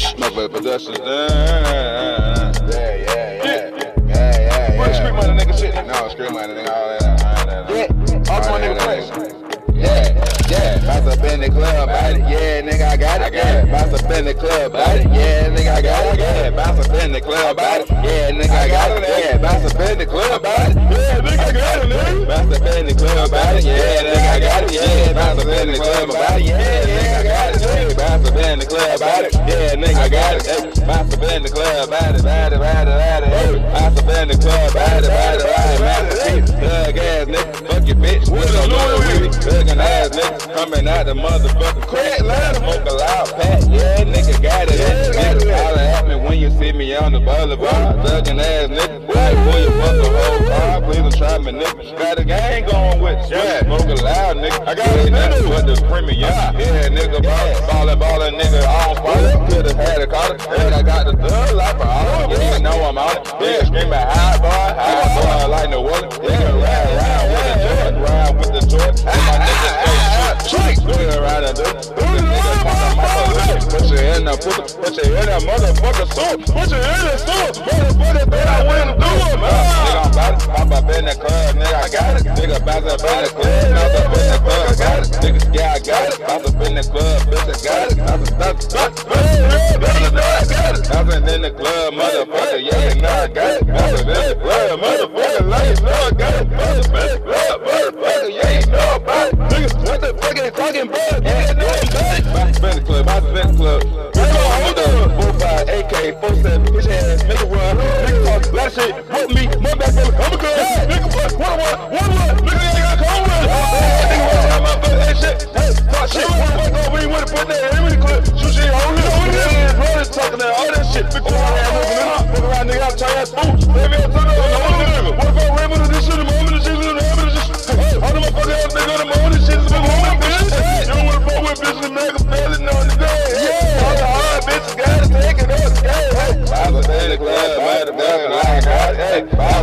My bad productions. Yeah. What street money nigga shit? No, street money nigga, all that. Yeah, all my nigga place. Yeah, bout to bend the club, bout it. Yeah, nigga, I got it. Yeah, bout to bend the club, bout it. Yeah, nigga, I got it. Yeah, bout to bend the club, bout it. Yeah, nigga, I got it. Yeah, bout to bend the club, bout it. Yeah, nigga, I got it, nigga. Bout to bend the club, bout it. Yeah, nigga, I got it. Yeah, bout to bend the club, bout it. Yeah, nigga, I got it. Yeah, bout to bend the club, bout it. Yeah, nigga, I got it. Bout to bend the club, bout it. Bout to bend the club, bout it. Masterpiece, thug ass nigga, fuck your bitch. What's up, Louis? Thuggin' ass nigga. Coming out the motherfucking crack line, smoke a loud pack, yeah, nigga got it. Holla at me when you see me on the boulevard. Thuggin' ass nigga, like pull your fucking whole car, please don't try me, nigga. Got a gang going with you, smoke a loud nigga. I got it, nigga, with the premium, yeah, nigga, ballin', nigga, all spot. Could've had a collar, and I got the thug life for all. You even know I'm on it, yeah, screaming high boy, like the water, yeah, ride with the Jordan, my nigga straight do it right and do it. Put your in the motherfucker soup. Put your in the soup. Motherfucker, bet I win do it, man. Nigga, I'm about it. Pop up in the club, nigga, I got it. Nigga, bounce up in the club, bounce up in the club, got it. Nigga, yeah, I got it. Bounce up in the club, bitch, I got it. Bouncing in the club, motherfucker, yeah, you know I got it. Bouncing in the club, motherfucker, like you know I got it. Bouncing in the club, motherfucker, yeah, you know about it. Nigga, what the fuck is talking about? Yeah, no, I'm got it. Bounce in the club, hold up. 45 AK, 47, bitch ass, make it run. Nigga talk black shit, whoop me, my back, I'm a good. Nigga, what? Nigga, ain't got cold with it. Nigga, watch out my butt, that shit. Talk shit, what we wanna put that in the clip. Shoot shit, hold it. Brothers talking that, all that shit. Fuck around, nigga, I'm trying to fool. Baby, I'm talking about what if I ran with this shit, I'm on this shit, all the motherfuckers ass nigga, I'm on this shit, I'm on this bitch. You don't wanna fuck with bitches, nigga, failing on the day. Yeah, all the hard bitches gotta take it up. Hey, I was in the club, I got it.